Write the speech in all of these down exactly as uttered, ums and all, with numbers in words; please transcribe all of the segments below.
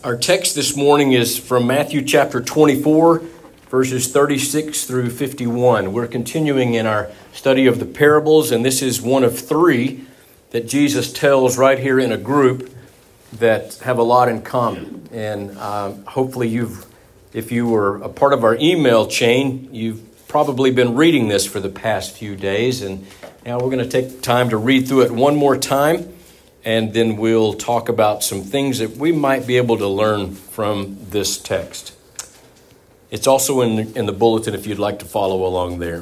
Our text this morning is from Matthew chapter twenty-four, verses thirty-six through fifty-one. We're continuing in our study of the parables, and this is one of three that Jesus tells right here in a group that have a lot in common. And um, hopefully you've, if you were a part of our email chain, you've probably been reading this for the past few days. And now we're going to take time to read through it one more time. And then we'll talk about some things that we might be able to learn from this text. It's also in the, in the bulletin if you'd like to follow along there.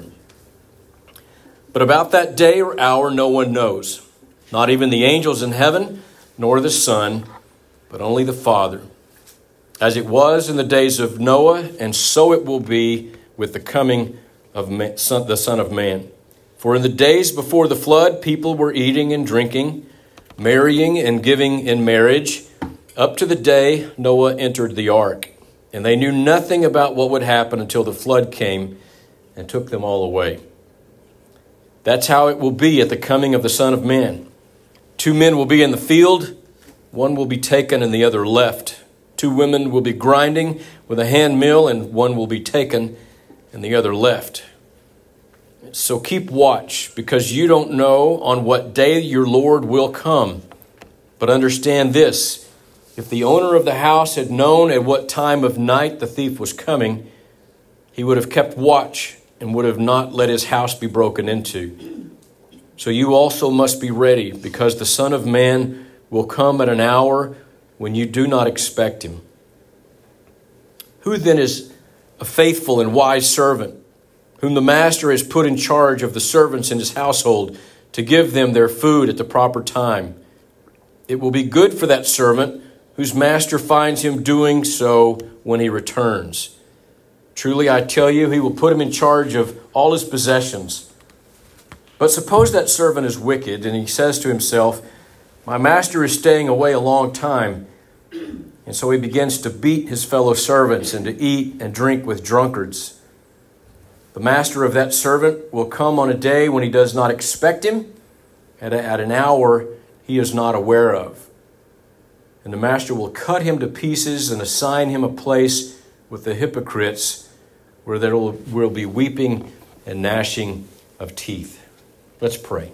But about that day or hour no one knows, not even the angels in heaven, nor the Son, but only the Father. As it was in the days of Noah, and so it will be with the coming of man, son, the Son of Man. For in the days before the flood, people were eating and drinking, marrying and giving in marriage, up to the day Noah entered the ark. And they knew nothing about what would happen until the flood came and took them all away. That's how it will be at the coming of the Son of Man. Two men will be in the field, one will be taken and the other left. Two women will be grinding with a hand mill, and one will be taken and the other left. So keep watch, because you don't know on what day your Lord will come. But understand this, if the owner of the house had known at what time of night the thief was coming, he would have kept watch and would have not let his house be broken into. So you also must be ready, because the Son of Man will come at an hour when you do not expect him. Who then is a faithful and wise servant, whom the master has put in charge of the servants in his household to give them their food at the proper time? It will be good for that servant whose master finds him doing so when he returns. Truly, I tell you, he will put him in charge of all his possessions. But suppose that servant is wicked, and he says to himself, my master is staying away a long time. And so he begins to beat his fellow servants and to eat and drink with drunkards. The master of that servant will come on a day when he does not expect him, and at an hour he is not aware of. And the master will cut him to pieces and assign him a place with the hypocrites, where there will be weeping and gnashing of teeth. Let's pray.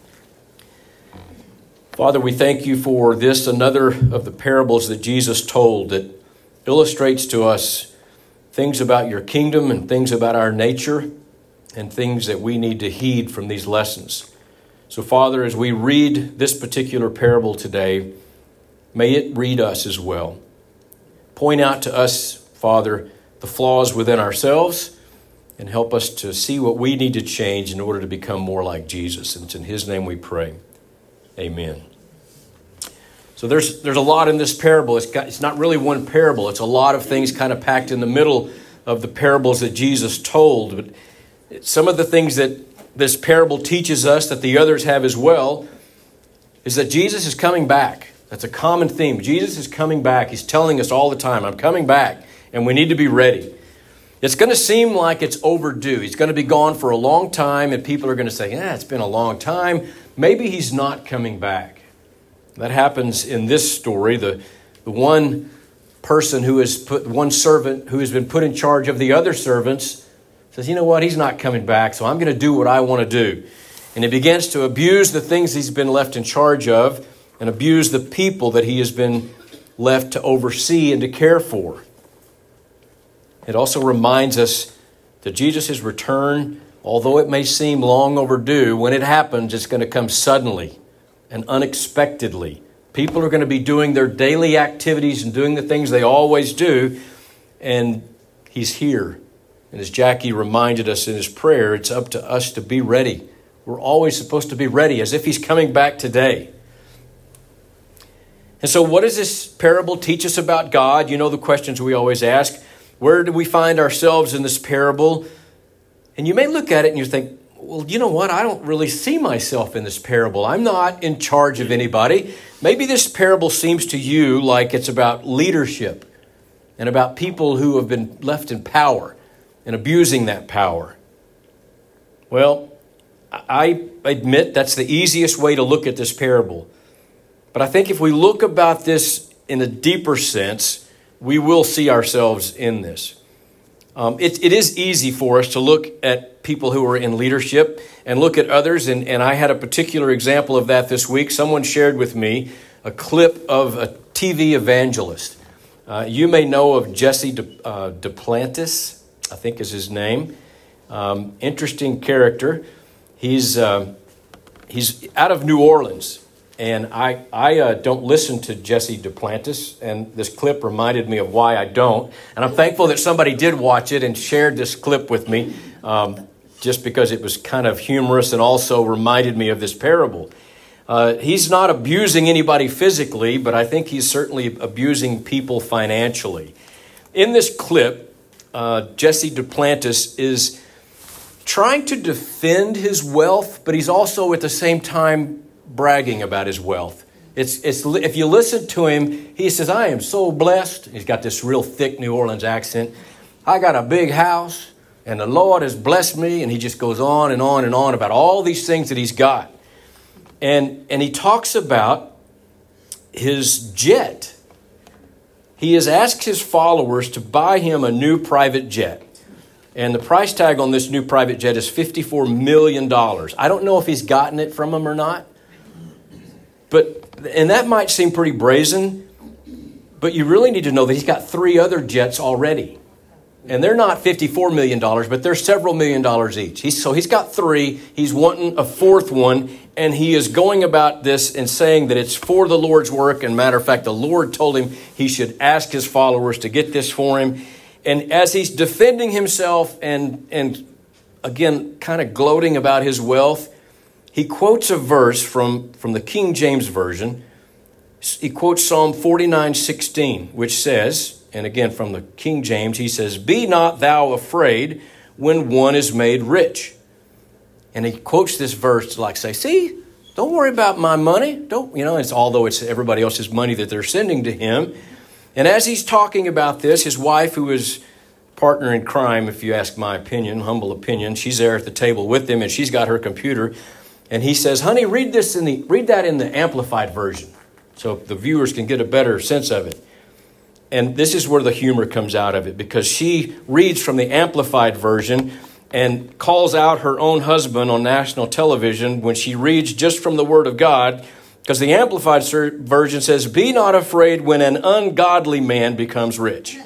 Father, we thank you for this, another of the parables that Jesus told that illustrates to us things about your kingdom and things about our nature and things that we need to heed from these lessons. So, Father, as we read this particular parable today, may it read us as well. Point out to us, Father, the flaws within ourselves and help us to see what we need to change in order to become more like Jesus. And it's in his name we pray. Amen. So there's there's a lot in this parable. It's got, it's not really one parable. It's a lot of things kind of packed in the middle of the parables that Jesus told. But some of the things that this parable teaches us that the others have as well is that Jesus is coming back. That's a common theme. Jesus is coming back. He's telling us all the time, I'm coming back, and we need to be ready. It's going to seem like it's overdue. He's going to be gone for a long time, and people are going to say, yeah, it's been a long time. Maybe he's not coming back. That happens in this story. The, the one person who is put, one servant who has been put in charge of the other servants says, you know what, he's not coming back, so I'm going to do what I want to do. And he begins to abuse the things he's been left in charge of and abuse the people that he has been left to oversee and to care for. It also reminds us that Jesus' return, although it may seem long overdue, when it happens, it's going to come suddenly and unexpectedly. People are going to be doing their daily activities and doing the things they always do, and he's here. And as Jackie reminded us in his prayer, it's up to us to be ready. We're always supposed to be ready, as if he's coming back today. And so what does this parable teach us about God? You know the questions we always ask. Where do we find ourselves in this parable? And you may look at it and you think, well, you know what? I don't really see myself in this parable. I'm not in charge of anybody. Maybe this parable seems to you like it's about leadership and about people who have been left in power and abusing that power. Well, I admit that's the easiest way to look at this parable. But I think if we look about this in a deeper sense, we will see ourselves in this. Um, it, it is easy for us to look at people who are in leadership and look at others. And, and I had a particular example of that this week. Someone shared with me a clip of a T V evangelist. Uh, you may know of Jesse De, uh, Duplantis, I think is his name. Um, interesting character. He's uh, he's out of New Orleans. And I, I uh, don't listen to Jesse Duplantis, and this clip reminded me of why I don't. And I'm thankful that somebody did watch it and shared this clip with me, um, just because it was kind of humorous and also reminded me of this parable. Uh, he's not abusing anybody physically, but I think he's certainly abusing people financially. In this clip, uh, Jesse Duplantis is trying to defend his wealth, but he's also at the same time bragging about his wealth. It's it's if you listen to him, he says, "I am so blessed." He's got this real thick New Orleans accent. "I got a big house, and the Lord has blessed me." And he just goes on and on and on about all these things that he's got. And and he talks about his jet. He has asked his followers to buy him a new private jet. And the price tag on this new private jet is fifty-four million dollars. I don't know if he's gotten it from him or not. But, and that might seem pretty brazen, but you really need to know that he's got three other jets already. And they're not fifty-four million dollars, but they're several million dollars each. He's, so he's got three. He's wanting a fourth one, and he is going about this and saying that it's for the Lord's work. And matter of fact, the Lord told him he should ask his followers to get this for him. And as he's defending himself and, and again, kind of gloating about his wealth, he quotes a verse from, from the King James Version. He quotes Psalm forty-nine sixteen, which says, and again from the King James, he says, "Be not thou afraid when one is made rich." And he quotes this verse to like say, see, don't worry about my money. Don't, you know, it's although it's everybody else's money that they're sending to him. And as he's talking about this, his wife, who is partner in crime, if you ask my opinion, humble opinion, she's there at the table with him, and she's got her computer. And he says, "Honey, read this in the read that in the Amplified Version, so the viewers can get a better sense of it." And this is where the humor comes out of it, because she reads from the Amplified Version and calls out her own husband on national television when she reads just from the Word of God. Because the Amplified Version says, "Be not afraid when an ungodly man becomes rich."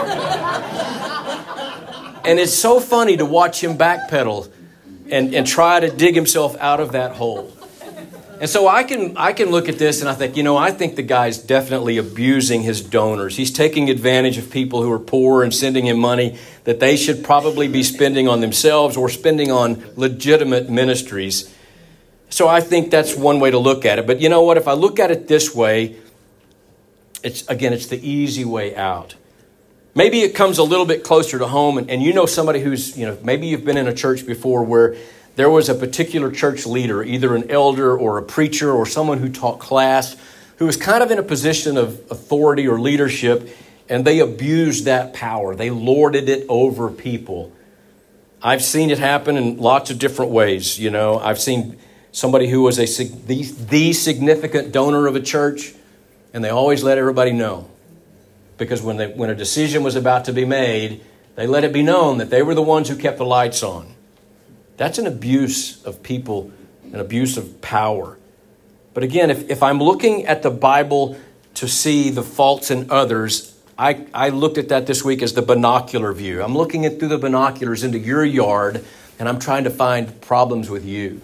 And it's so funny to watch him backpedal and, and try to dig himself out of that hole. And so I can I can look at this and I think, you know, I think the guy's definitely abusing his donors. He's taking advantage of people who are poor and sending him money that they should probably be spending on themselves or spending on legitimate ministries. So I think that's one way to look at it. But you know what? If I look at it this way, it's again, it's the easy way out. Maybe it comes a little bit closer to home. And, and you know somebody who's, you know, maybe you've been in a church before where there was a particular church leader, either an elder or a preacher or someone who taught class, who was kind of in a position of authority or leadership, and they abused that power. They lorded it over people. I've seen it happen in lots of different ways. You know, I've seen somebody who was a the, the significant donor of a church, and they always let everybody know. Because when they, when a decision was about to be made, they let it be known that they were the ones who kept the lights on. That's an abuse of people, an abuse of power. But again, if, if I'm looking at the Bible to see the faults in others, I, I looked at that this week as the binocular view. I'm looking at through the binoculars into your yard, and I'm trying to find problems with you.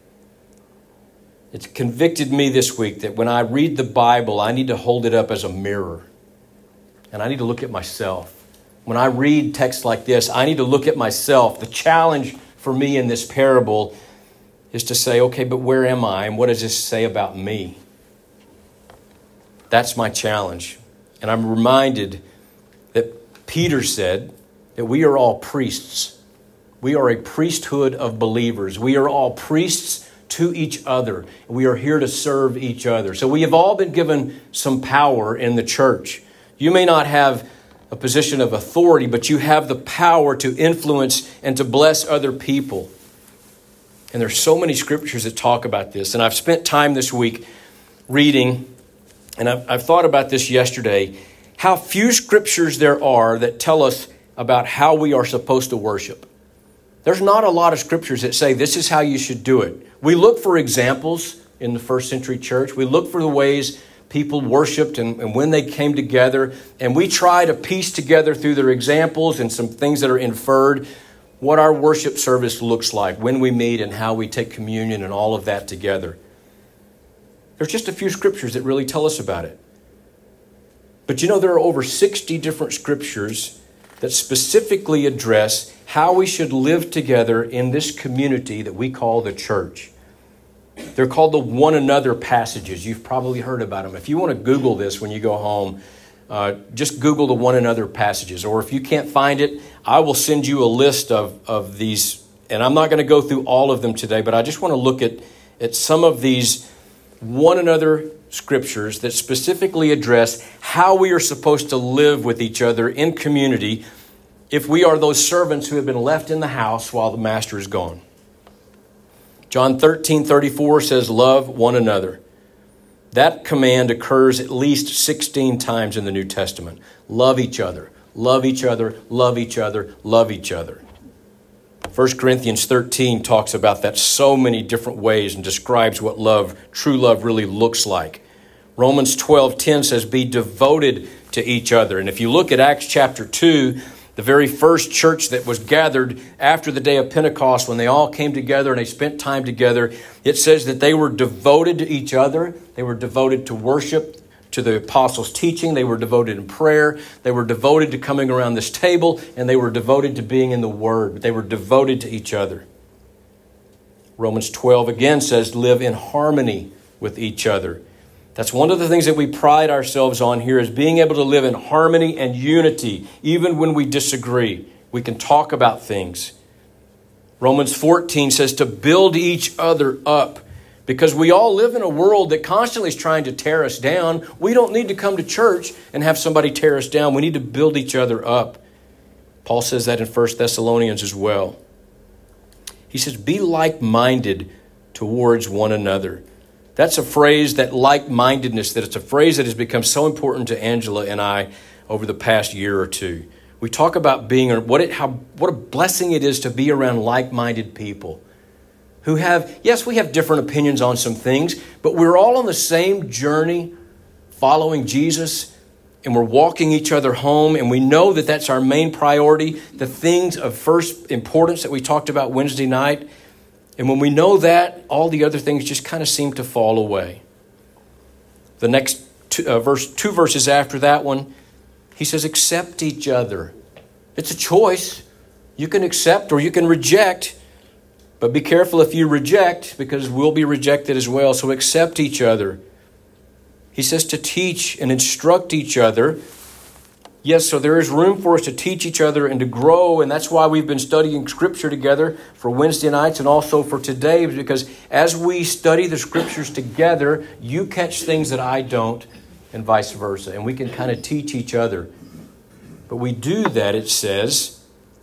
It's convicted me this week that when I read the Bible, I need to hold it up as a mirror. And I need to look at myself. When I read texts like this, I need to look at myself. The challenge for me in this parable is to say, okay, but where am I? And what does this say about me? That's my challenge. And I'm reminded that Peter said that we are all priests. We are a priesthood of believers. We are all priests to each other. We are here to serve each other. So we have all been given some power in the church. You may not have a position of authority, but you have the power to influence and to bless other people. And there's so many scriptures that talk about this. And I've spent time this week reading, and I've, I've thought about this yesterday. how few scriptures there are that tell us about how we are supposed to worship. There's not a lot of scriptures that say this is how you should do it. We look for examples in the first century church. We look for the ways people worshiped and, and when they came together, and we try to piece together through their examples and some things that are inferred what our worship service looks like when we meet and how we take communion and all of that together. There's just a few scriptures that really tell us about it. But you know, there are over sixty different scriptures that specifically address how we should live together in this community that we call the church. They're called the one another passages. You've probably heard about them. If you want to Google this when you go home, uh, just Google the one another passages. Or if you can't find it, I will send you a list of, of these. And I'm not going to go through all of them today, but I just want to look at, at some of these one another scriptures that specifically address how we are supposed to live with each other in community if we are those servants who have been left in the house while the master is gone. John thirteen thirty-four says, love one another. That command occurs at least sixteen times in the New Testament. Love each other, love each other, love each other, love each other. First Corinthians thirteen talks about that so many different ways and describes what love, true love, really looks like. Romans twelve ten says, be devoted to each other. And if you look at Acts chapter two, the very first church that was gathered after the day of Pentecost, when they all came together and they spent time together, it says that they were devoted to each other. They were devoted to worship, to the apostles' teaching. They were devoted in prayer. They were devoted to coming around this table, and they were devoted to being in the Word. They were devoted to each other. Romans twelve again says, live in harmony with each other. That's one of the things that we pride ourselves on here, is being able to live in harmony and unity, even when we disagree. We can talk about things. Romans fourteen says to build each other up, because we all live in a world that constantly is trying to tear us down. We don't need to come to church and have somebody tear us down. We need to build each other up. Paul says that in First Thessalonians as well. He says, be like-minded towards one another. That's a phrase, that like-mindedness, that it's a phrase that has become so important to Angela and I over the past year or two. We talk about being, what it, how, what a blessing it is to be around like-minded people who have, yes, we have different opinions on some things, but we're all on the same journey following Jesus, and we're walking each other home, and we know that that's our main priority, the things of first importance that we talked about Wednesday night. And when we know that, all the other things just kind of seem to fall away. The next two, uh, verse, two verses after that one, he says, accept each other. It's a choice. You can accept or you can reject, but be careful if you reject, because we'll be rejected as well. So accept each other. He says to teach and instruct each other. Yes, so there is room for us to teach each other and to grow, and that's why we've been studying Scripture together for Wednesday nights and also for today, because as we study the Scriptures together, you catch things that I don't, and vice versa, and we can kind of teach each other. But we do that, it says,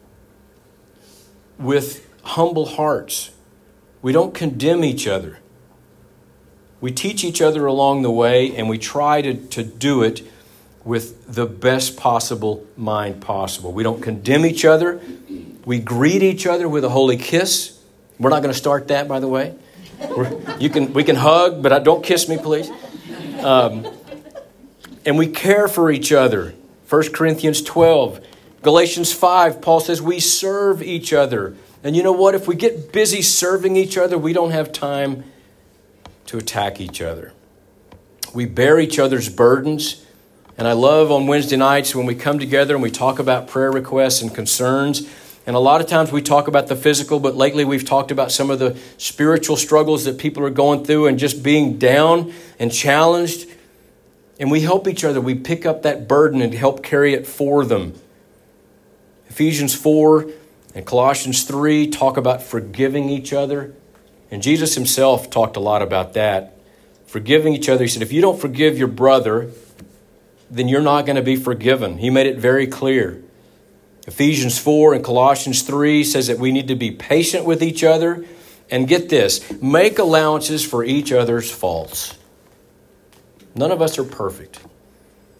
with humble hearts. We don't condemn each other. We teach each other along the way, and we try to, to do it with the best possible mind possible. We don't condemn each other. We greet each other with a holy kiss. We're not going to start that, by the way. We're, you can we can hug, but don't kiss me, please. Um, and we care for each other. First Corinthians twelve. Galatians five, Paul says we serve each other. And you know what? If we get busy serving each other, we don't have time to attack each other. We bear each other's burdens. And I love on Wednesday nights when we come together and we talk about prayer requests and concerns. And a lot of times we talk about the physical, but lately we've talked about some of the spiritual struggles that people are going through and just being down and challenged. And we help each other. We pick up that burden and help carry it for them. Ephesians four and Colossians three talk about forgiving each other. And Jesus himself talked a lot about that. Forgiving each other. He said, if you don't forgive your brother, then you're not going to be forgiven. He made it very clear. Ephesians four and Colossians three says that we need to be patient with each other. And get this, make allowances for each other's faults. None of us are perfect.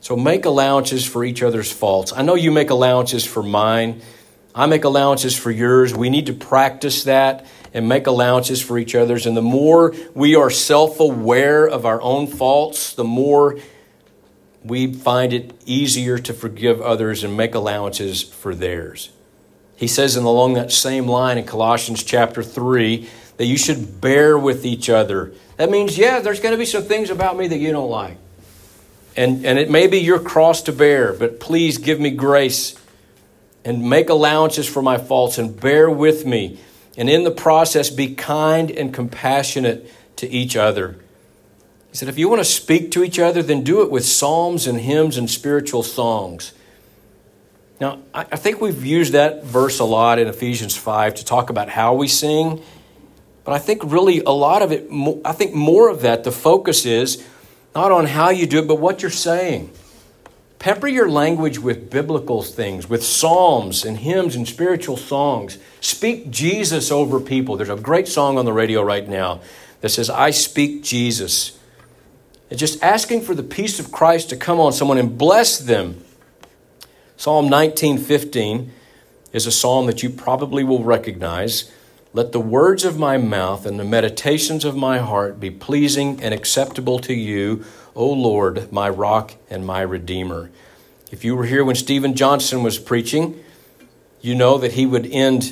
So make allowances for each other's faults. I know you make allowances for mine. I make allowances for yours. We need to practice that and make allowances for each other's. And the more we are self-aware of our own faults, the more we find it easier to forgive others and make allowances for theirs. He says, and along that same line in Colossians chapter three, that you should bear with each other. That means, yeah, there's going to be some things about me that you don't like. And, and it may be your cross to bear, but please give me grace and make allowances for my faults and bear with me. And in the process, be kind and compassionate to each other. He said, if you want to speak to each other, then do it with psalms and hymns and spiritual songs. Now, I think we've used that verse a lot in Ephesians five to talk about how we sing. But I think really a lot of it, I think more of that, the focus is not on how you do it, but what you're saying. Pepper your language with biblical things, with psalms and hymns and spiritual songs. Speak Jesus over people. There's a great song on the radio right now that says, I speak Jesus. And just asking for the peace of Christ to come on someone and bless them. Psalm nineteen fifteen is a psalm that you probably will recognize. Let the words of my mouth and the meditations of my heart be pleasing and acceptable to you, O Lord, my rock and my redeemer. If you were here when Stephen Johnson was preaching, you know that he would end,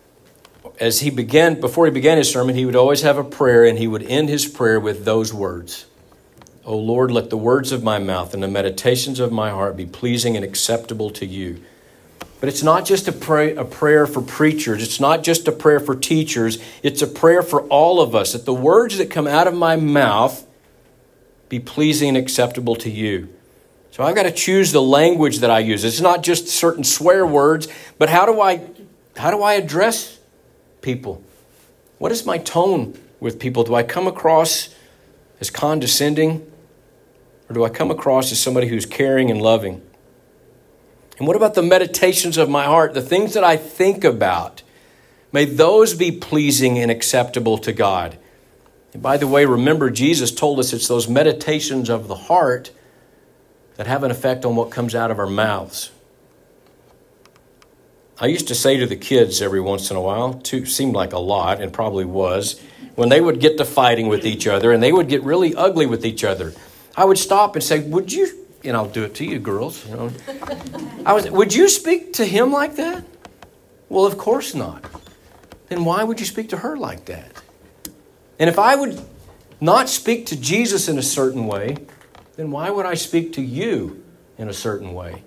as he began, before he began his sermon, he would always have a prayer, and he would end his prayer with those words. O Lord, let the words of my mouth and the meditations of my heart be pleasing and acceptable to you. But it's not just a, pray, a prayer for preachers. It's not just a prayer for teachers. It's a prayer for all of us, that the words that come out of my mouth be pleasing and acceptable to you. So I've got to choose the language that I use. It's not just certain swear words, but how do I, how do I address people? What is my tone with people? Do I come across as condescending? Or do I come across as somebody who's caring and loving? And what about the meditations of my heart, the things that I think about? May those be pleasing and acceptable to God. And by the way, remember, Jesus told us it's those meditations of the heart that have an effect on what comes out of our mouths. I used to say to the kids every once in a while, too, seemed like a lot and probably was, when they would get to fighting with each other and they would get really ugly with each other, I would stop and say, would you, and I'll do it to you girls, you know, I was, would you speak to him like that? Well, of course not. Then why would you speak to her like that? And if I would not speak to Jesus in a certain way, then why would I speak to you in a certain way?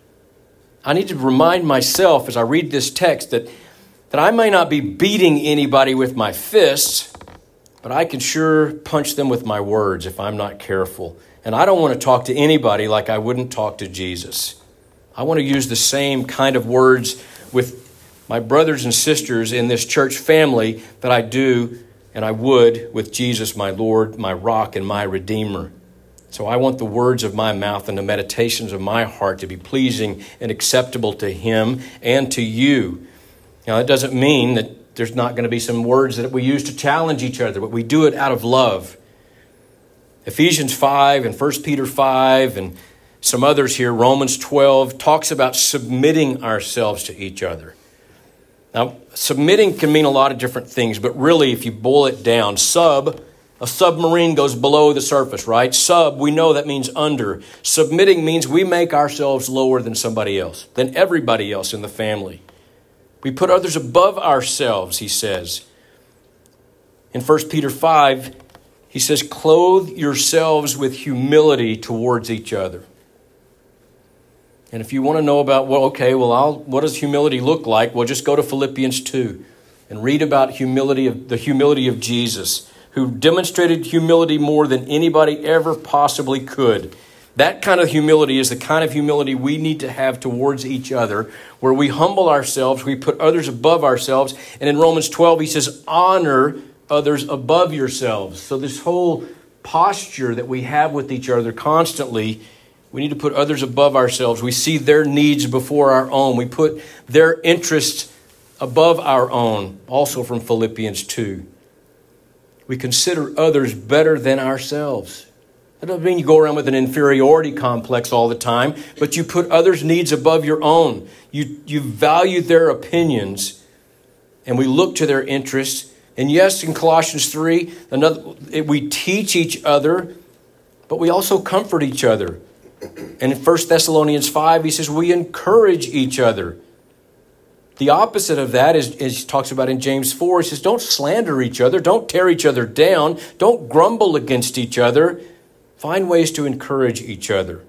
I need to remind myself as I read this text that, that I may not be beating anybody with my fists, but I can sure punch them with my words if I'm not careful. And I don't want to talk to anybody like I wouldn't talk to Jesus. I want to use the same kind of words with my brothers and sisters in this church family that I do and I would with Jesus, my Lord, my rock, and my Redeemer. So I want the words of my mouth and the meditations of my heart to be pleasing and acceptable to Him and to you. Now, that doesn't mean that there's not going to be some words that we use to challenge each other, but we do it out of love. Ephesians five and First Peter five and some others here, Romans twelve, talks about submitting ourselves to each other. Now, submitting can mean a lot of different things, but really, if you boil it down, sub, a submarine goes below the surface, right? Sub, we know that means under. Submitting means we make ourselves lower than somebody else, than everybody else in the family. We put others above ourselves, he says. In First Peter five, he says, clothe yourselves with humility towards each other. And if you want to know about, well, okay, well, I'll, what does humility look like? Well, just go to Philippians two and read about humility of the humility of Jesus, who demonstrated humility more than anybody ever possibly could. That kind of humility is the kind of humility we need to have towards each other, where we humble ourselves, we put others above ourselves. And in Romans twelve, he says, honor others above yourselves. So this whole posture that we have with each other constantly, we need to put others above ourselves. We see their needs before our own. We put their interests above our own, also from Philippians two. We consider others better than ourselves. That doesn't mean you go around with an inferiority complex all the time, but you put others' needs above your own. You, you value their opinions, and we look to their interests. And yes, in Colossians three, another, we teach each other, but we also comfort each other. And in First Thessalonians five, he says we encourage each other. The opposite of that is, is he talks about in James four, he says don't slander each other, don't tear each other down, don't grumble against each other. Find ways to encourage each other.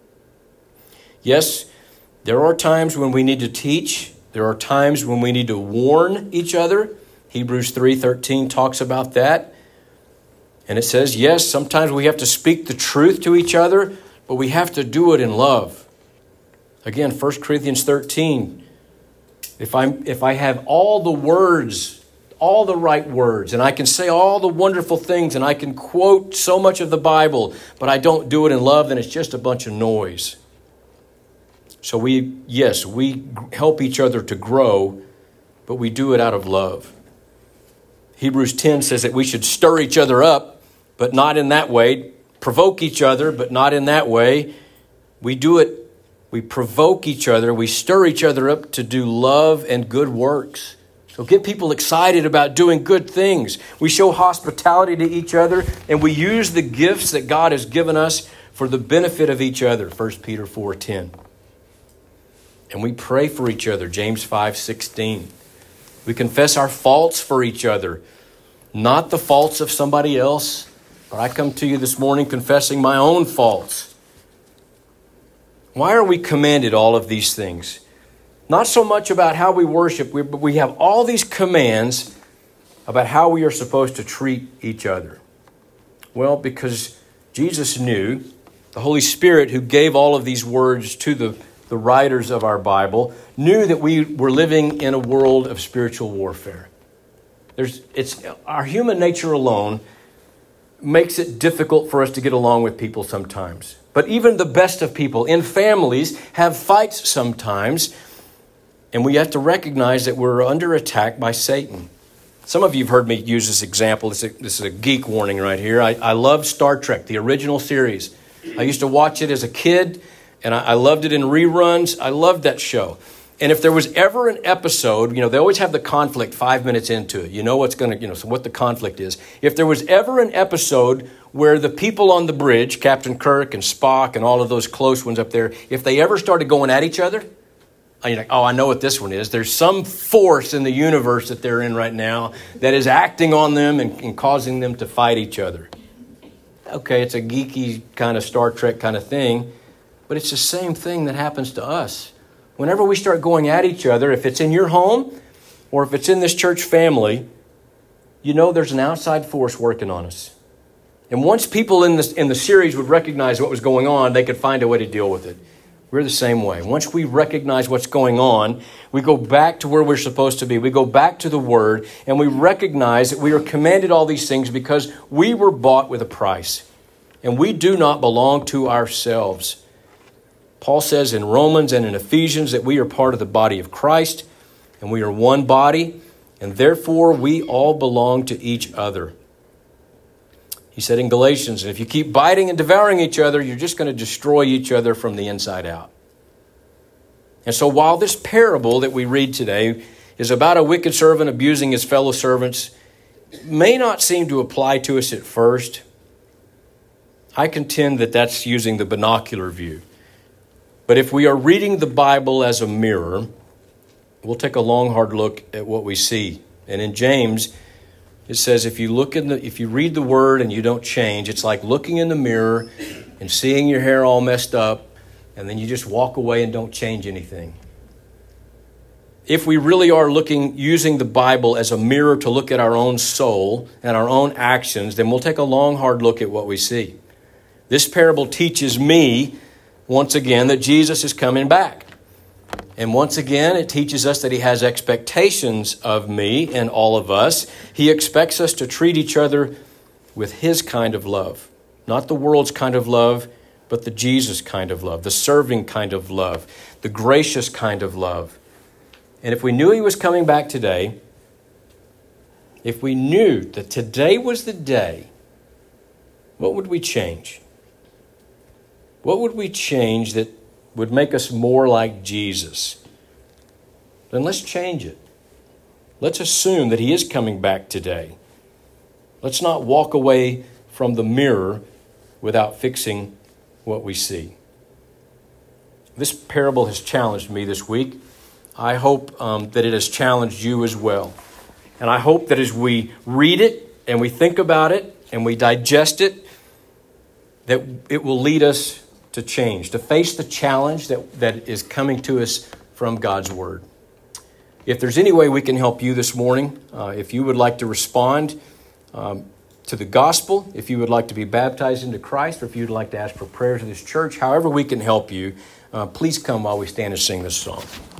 Yes, there are times when we need to teach. There are times when we need to warn each other. Hebrews three thirteen talks about that. And it says, yes, sometimes we have to speak the truth to each other, but we have to do it in love. Again, First Corinthians thirteen. If I'm if I have all the words, all the right words, and I can say all the wonderful things, and I can quote so much of the Bible, but I don't do it in love, then it's just a bunch of noise. So we, yes, we help each other to grow, but we do it out of love. Hebrews ten says that we should stir each other up, but not in that way. Provoke each other, but not in that way. We do it, we provoke each other, we stir each other up to do love and good works. So get people excited about doing good things. We show hospitality to each other, and we use the gifts that God has given us for the benefit of each other, First Peter four ten. And we pray for each other, James five sixteen. We confess our faults for each other, not the faults of somebody else, but I come to you this morning confessing my own faults. Why are we commanded all of these things? Not so much about how we worship, but we have all these commands about how we are supposed to treat each other. Well, because Jesus knew, the Holy Spirit who gave all of these words to the, the writers of our Bible, knew that we were living in a world of spiritual warfare. There's, it's our human nature alone makes it difficult for us to get along with people sometimes. But even the best of people in families have fights sometimes. And we have to recognize that we're under attack by Satan. Some of you have heard me use this example. This is a, this is a geek warning right here. I, I love Star Trek, the original series. I used to watch it as a kid, and I, I loved it in reruns. I loved that show. And if there was ever an episode, you know, they always have the conflict five minutes into it. You know what's going to, you know, so what the conflict is. If there was ever an episode where the people on the bridge, Captain Kirk and Spock and all of those close ones up there, if they ever started going at each other, you're like, oh, I know what this one is. There's some force in the universe that they're in right now that is acting on them and, and causing them to fight each other. Okay, it's a geeky kind of Star Trek kind of thing, but it's the same thing that happens to us. Whenever we start going at each other, if it's in your home or if it's in this church family, you know there's an outside force working on us. And once people in, this, in the series would recognize what was going on, they could find a way to deal with it. We're the same way. Once we recognize what's going on, we go back to where we're supposed to be. We go back to the Word, and we recognize that we are commanded all these things because we were bought with a price. And we do not belong to ourselves. Paul says in Romans and in Ephesians that we are part of the body of Christ, and we are one body, and therefore we all belong to each other. He said in Galatians, if you keep biting and devouring each other, you're just going to destroy each other from the inside out. And so while this parable that we read today is about a wicked servant abusing his fellow servants, may not seem to apply to us at first, I contend that that's using the binocular view. But if we are reading the Bible as a mirror, we'll take a long, hard look at what we see. And in James, it says if you look in the, if you read the Word and you don't change, it's like looking in the mirror and seeing your hair all messed up, and then you just walk away and don't change anything. If we really are looking, using the Bible as a mirror to look at our own soul and our own actions, then we'll take a long, hard look at what we see. This parable teaches me, once again, that Jesus is coming back. And once again, it teaches us that he has expectations of me and all of us. He expects us to treat each other with his kind of love. Not the world's kind of love, but the Jesus kind of love, the serving kind of love, the gracious kind of love. And if we knew he was coming back today, if we knew that today was the day, what would we change? What would we change that would make us more like Jesus? Then let's change it. Let's assume that he is coming back today. Let's not walk away from the mirror without fixing what we see. This parable has challenged me this week. I hope um, that it has challenged you as well. And I hope that as we read it and we think about it and we digest it, that it will lead us to change, to face the challenge that, that is coming to us from God's Word. If there's any way we can help you this morning, uh, if you would like to respond um, to the gospel, if you would like to be baptized into Christ, or if you'd like to ask for prayers in this church, however we can help you, uh, please come while we stand and sing this song.